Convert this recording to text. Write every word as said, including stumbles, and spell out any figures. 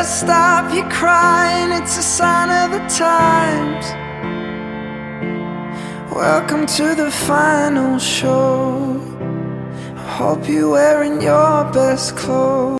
stop you crying, it's a sign of the times. Welcome to the final show. I hope you're wearing your best clothes.